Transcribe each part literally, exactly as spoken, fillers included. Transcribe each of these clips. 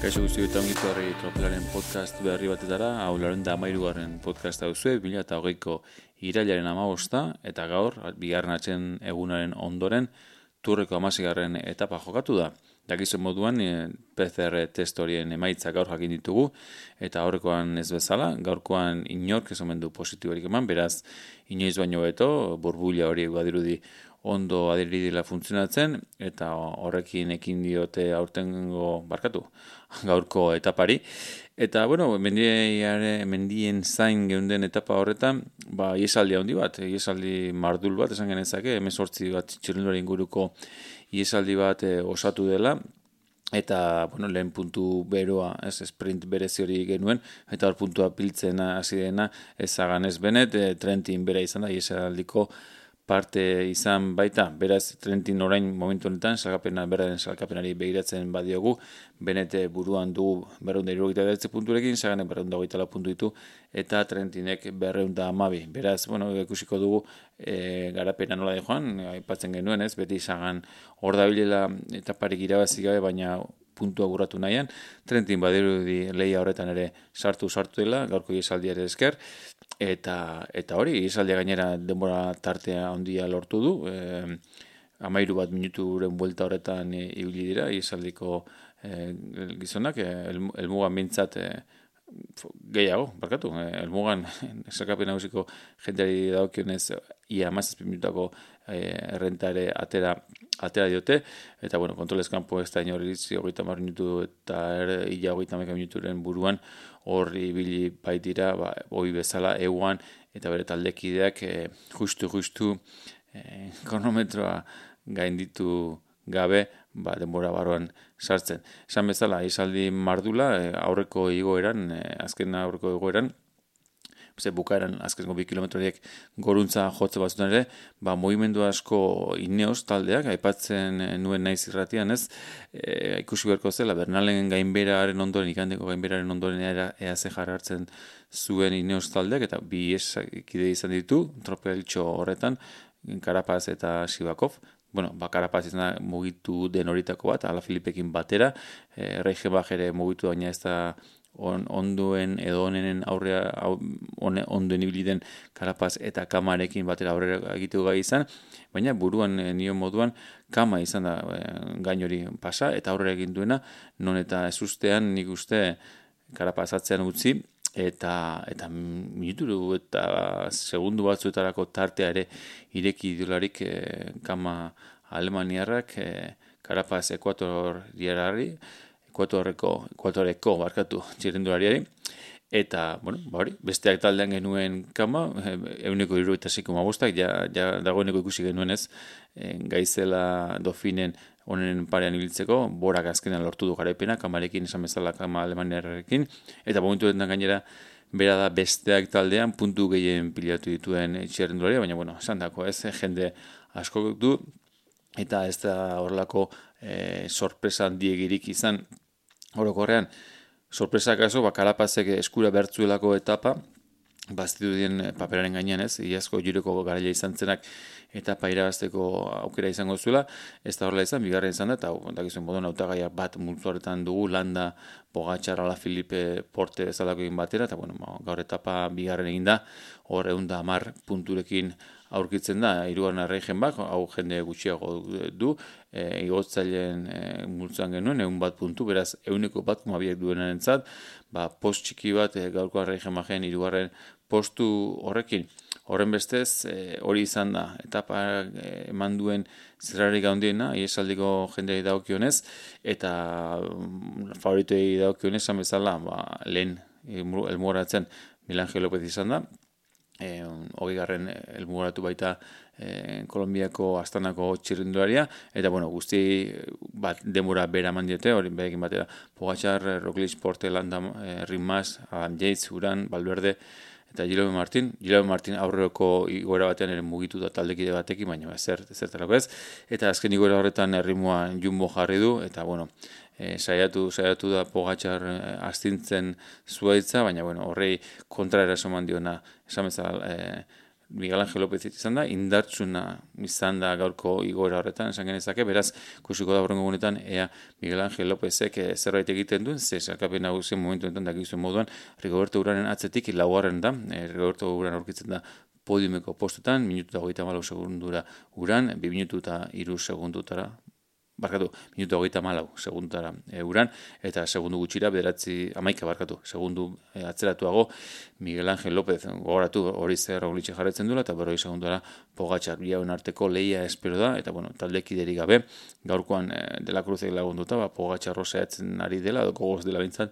Kaixo guzti eta ongit horri Tropelaren podcast berri batetara, hau laren da amairugarren podcasta duzue, bi mila hogeiko irailaren hamabosta, eta gaur, bigarren atzen egunaren ondoren, turreko hamasegarren etapa jokatu da. Dakizuen moduan, P C R test horien emaitza gaur jakin ditugu, eta aurrekoan ez bezala, gaurkoan inork ez omen du positiborik eman, beraz, inoiz baino beto, burbuila hori badirudi ondo adiridila funtzionatzen, eta horrekin ekin diote aurtengo barkatu, gaurko etapari. Eta, bueno, mendiare, mendien zain geunden etapa horretan, ba, iesaldi handi bat, iesaldi mardul bat, esan genezake, hemezortzi bat txirrindulari inguruko iesaldi bat e, osatu dela, eta, bueno, lehen puntu beroa, ez, sprint berezi hori genuen, eta hor puntua piltzen hasi dena, ezagan ez benet, e, Trentin bera izan da, iesaldiko parte izan baita, beraz Trentin orain momentu honetan, salkapena, beraren salkapenari begiratzen badiogu, benete buruan dugu berreun da hirurogeita bederatzi punturekin, Sagane berreun da hogeita lau puntu ditu, eta Trentinek berreun da hamabi. Beraz, bueno, ikusiko dugu e, garapena nola de joan, aipatzen genuen ez, beti Sagan hor dabilela etaparik irabazi gabe, baina puntua guratu nahian, Trentin badirudi lehia horretan ere sartu-sartu dela, gaurko iesaldiare esker, eta eta hori, iesaldia gainera denbora tartea handia lortu du, e, amairu bat minuturen buelta horretan e, ibili dira, iesaldiko e, gizonak, e, el, elmugan mintzat e, gehiago, barkatu, e, elmugan esakapen nagusiko jendeari daukionez ia hamazazpi minutako e, errentare atera atera diote, eta bueno, kontrolez kanpo ez da inoritzi hogeita hamar minutu eta er, ia hogeita hamaika minuturen buruan horri ibili baitira, ba, hoi bezala, euan, eta bere taldekideak e, justu-justu e, kronometroa gainditu gabe, ba, denbora baroan sartzen. Esan bezala, isaldi mardula, e, aurreko igoeran, e, azken aurreko igoeran, ze bukaeran azkengo bi kilometroiek goruntza jotze batzutan ere, ba, mugimendu asko Ineos taldeak, aipatzen nuen naiz irratian ez, e, ikusi beharko zela, Bernalen gainberaren ondoren, ikandeko gainberaren ondoren ea, ea ze hartzen zuen Ineos taldeak, eta bi esakide izan ditu, tropeltxo horretan, Carapaz eta Sivakov, bueno, ba, Carapaz izan da mugitu den horitako bat, Ala Filipekin batera, e, Reichenbach ere mugitu baina ez da On, onduen edo onenen aurrea on, onduen ibiliden Carapaz eta Kamarekin batera aurrera egiteko gai izan, baina buruan e, nio moduan Kama izan da e, gain hori pasa eta aurrera egin duena, non eta ez ustean nik uste Carapaz atzean utzi eta eta minutu eta segundu batzuetarako tartea ere ireki dularik e, Kama alemaniarrak e, Carapaz ekuator diarari, ekuatorreko, ekuatoreko barkatu txirrindulariari, eta, bueno, ba hori, besteak taldean genuen Kama, euneko hirurogeita sei koma bostak, ja, ja dagoeneko ikusi genuen ez, e, gaizela Dofinen honen parean ibiltzeko, borak azkenean lortu du garaipena, Kamarekin esan bezala Kama alemaniarrekin, eta momentu den gainera, bera da besteak taldean puntu gehien pilatu dituen txirrindularia, baina, bueno, esan dako ez, jende asko du, eta ez da horrelako e, sorpresa handiegirik izan orokorrean. Sorpresa kaso, ba, Carapazek eskura bertzuelako etapa, baztitu dien paperaren gainean ez, iazko jureko garaile izan zenak etapa irabazteko aukera izango zuela, ez da horrela izan, bigarren izan da, eta dakizuen moduen hautagaia bat multzu horretan dugu, Landa, Pogačar, Ala Filipe, Porte bezalako egin batera, eta bueno, gaur etapa bigarren egin da, hor egun da hamar punturekin aurkitzen da, hirugarren Reichenbach, hau jende gutxiago du, e, igotzaileen e, multzuan genuen, egun bat puntu, beraz, euneko bat kumabiek duenarentzat, ba, post txiki bat, e, gaurko Reichenbachen hirugarren postu horrekin. Horren bestez, e, hori izan da, etapa e, eman duen zerrarik handiena, iesaldiko jendeari dagokionez, eta mm, favoritoi dagokionez, esan bezala, ba, lehen elmugatzen Milangel Lopez izan da, E, hogei garren elmugaratu baita e, Kolombiako Astanako txirrindularia, eta bueno, guzti bat demora bera mandiote, hori berekin batera Pogačar, Roglic, Porte, Landa, e, Rimas, Adam Yates, Uran, Valverde, eta Gilbert Martin. Gilbert Martin aurreko igoera batean ere mugitu da taldekide batekin, baina zer, zertarako ez, eta azken igoera horretan erritmoa Jumbo jarri du, eta bueno, E, saiatu, saiatu da Pogačar e, astintzen zuaitza, baina bueno, horrei kontra erasoman diona esan bezala e, Miguel Angel Lopez izan da, indartsuna izan da gaurko igoera horretan, esan genezake, beraz, kusiko da horrengo gunetan, ea Miguel Angel Lopezek eh, zerbait egiten duen, ze sailkapen nagusien momentu enten dakizuen moduan, Rigoberto Uranen atzetik laugarren da, eh, Rigoberto Uran aurkitzen da podiumeko postutan, minutu eta hogeita malau segundura Uran, bi minutu eta hiru segundutara, barkatu, minutu hogeita malau segundutara e, Uran, eta segundu gutxira, bederatzi, amaika barkatu, segundu e, atzeratuago, Miguel Angel Lopez gogoratu hori zer Roglic jarretzen duela, eta berroi segundura Pogačar bihauen arteko lehia espero da, eta bueno, taldekiderik gabe, gaurkoan e, dela Cruzek lagunduta, ba, Pogačar roseatzen ari dela, edo gogoz dela bintzat,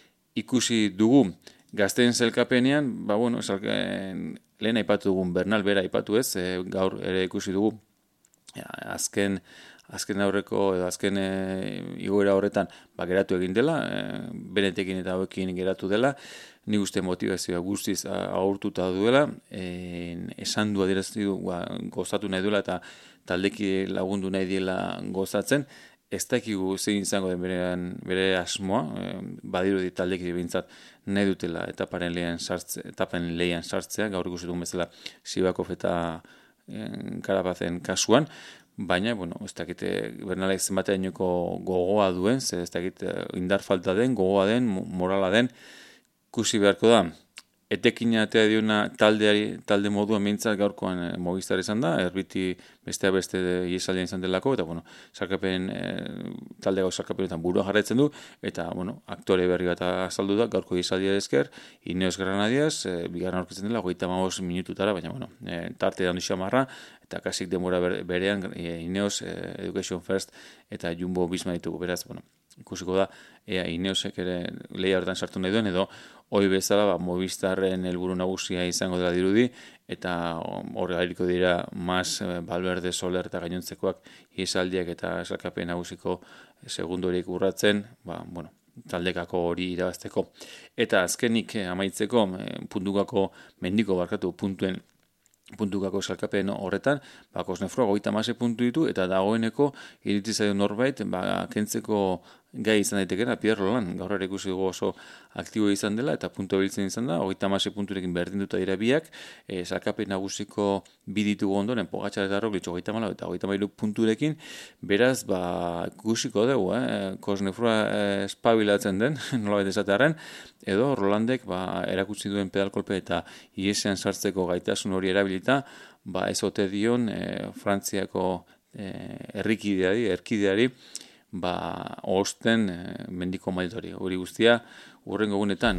ikusi dugu, gazteen zelkapenean, ba bueno, zelken, lehen aipatu dugun Bernal bera aipatu ez, e, gaur ere ikusi dugu, ja, azken azken aurreko edo azken e, igoera horretan ba, geratu egin dela, e, benetekin eta hauekin geratu dela, ni uste motivazioa guztiz agurtuta duela, e, esan du adierazti du ba, gozatu nahi duela eta taldeki lagundu nahi diela gozatzen, ez dakigu zein izango den berean, bere asmoa, e, badirudi taldeki bintzat nahi dutela etaparen lehian sartzea, etapen lehian sartzea, gaur ikusi dugun bezala Sivakov eta e, Karabazen kasuan, baina, bueno, ez dakite Bernalek zenbateainoko gogoa duen, ze ez dakite indar falta den, gogoa den, morala den, kusi beharko da. Etekina atea diuna taldeari, talde moduan mintzat gaurkoan e, Movistar izan da, erbiti bestea beste iesaldian izan delako, eta, bueno, sarkapen, e, talde gau sarkapenetan burua jarraitzen du, eta, bueno, aktore berri bat azaldu da, gaurko iesaldia esker, Ineos Granadias, e, bigarren aurkitzen dela, hogeita hamabost minututara, baina, bueno, e, tarte da ondixo marra, eta kasik denbora berean e, Ineos, e, Education First, eta Jumbo Visma ditugu, beraz, bueno, ikusiko da, ea Ineosek ere lehia horretan sartu nahi duen, edo hoi bezala ba, Movistarren helburu nagusia izango dela dirudi, eta hor gairiko dira Mas, Valverde, Soler eta gainontzekoak iesaldiak eta esalkapen nagusiko segundu horiek urratzen, ba, bueno, taldekako hori irabazteko. Eta azkenik amaitzeko, puntukako mendiko barkatu puntuen puntukako salkapen horretan, ba, Kosnefroa goita hamazazpi puntu ditu, eta dagoeneko iritsi zaio norbait, ba, kentzeko gai izan daitekena, Pierre Roland, gaur ere ikusi dugu oso aktibo izan dela, eta puntu biltzen izan da, hogeita hamazazpi punturekin berdinduta dira biak, e, salkapen nagusiko bi ditugu ondoren, Pogačar eta Roglic hogeita hamalau eta hogeita hamairu punturekin, beraz, ba, ikusiko dugu, eh? Kosnefroa eh, espabilatzen den, nolabait esatearen, edo Rolandek ba, erakutsi duen pedalkolpe eta iesean sartzeko gaitasun hori erabilita, ba, ez ote dion e, Frantziako e, errikideari, erkideari, ba, osten e, mendiko maitori. Hori guztia, urrengo egunetan.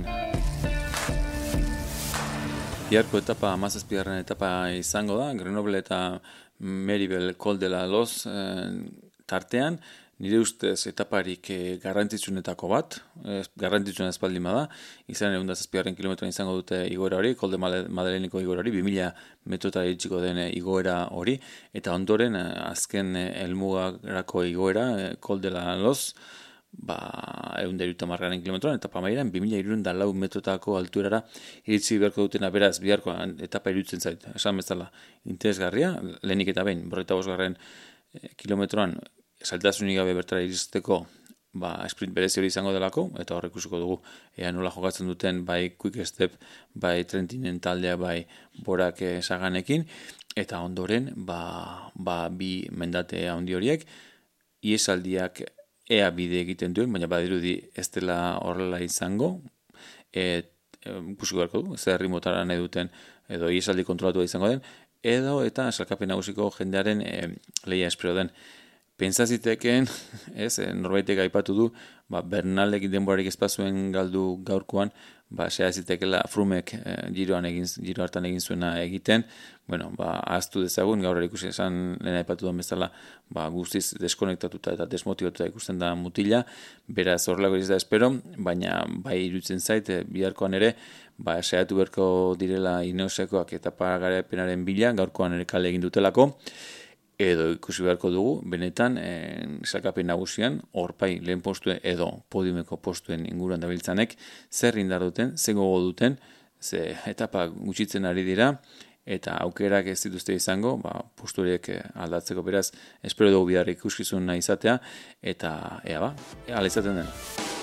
Biharko etapa, hamazazpigarren etapa izango da, Grenoble eta Meribel Col de la Loz e, tartean, nire ustez etaparik e, garrantzitsunetako bat, e, garrantzitsuna espaldima da, izan egun da zazpigarren kilometroan izango dute igoera hori, Col de Madeleneko igoera hori, bi mila metrota iritsiko den igoera hori, eta ondoren e, azken e, helmugarako igoera, e, Col de la Loz, ba, egun da iruta margarren kilometroan, eta pamairan, bi mila hirurehun eta lau metrotako altuerara iritsi beharko dutena, beraz, biharko etapa irutzen zait, esan bezala, interesgarria, lehenik eta behin, berrogeita bosgarren e, kilometroan, saltasunik gabe bertara iristeko ba, sprint berezi hori izango delako, eta horrek ikusiko dugu ea nola jokatzen duten bai Quick Step, bai Trentinen taldea, bai Borak Saganekin, eta ondoren ba, ba, bi mendate handi horiek, iesaldiak ea bide egiten duen, baina badirudi ez dela horrela izango, et, ikusiko beharko du, zer rimotara nahi duten, edo iesaldi kontrolatua izango den, edo eta salkapen nagusiko jendearen e, lehia espero den. Pentsaziteken, ez, norbaitek aipatu du, ba, Bernalek denborarik espazuen galdu gaurkoan, ba, sea zitekela Frumek eh, giroan egin, giro hartan egin zuena egiten, bueno, ba, ahaztu dezagun, gaur ikusi esan lehen aipatu duen bezala, ba, guztiz deskonektatuta eta desmotibatuta ikusten da mutila, beraz horrelako ez da espero, baina bai irutzen zait, eh, biharkoan ere, ba, saiatu berko direla Ineosekoak eta paragarapenaren bila, gaurkoan ere kale egin dutelako, edo ikusi beharko dugu, benetan, e, salkapen nagusian, horpai lehen postuen edo podiumeko postuen inguruan dabiltzanek, zer indar duten, zer gogo duten, ze etapa gutxitzen ari dira, eta aukerak ez dituzte izango, ba, posturik aldatzeko beraz, espero dugu bihar ikuskizun nahi izatea, eta ea ba, ala izaten den.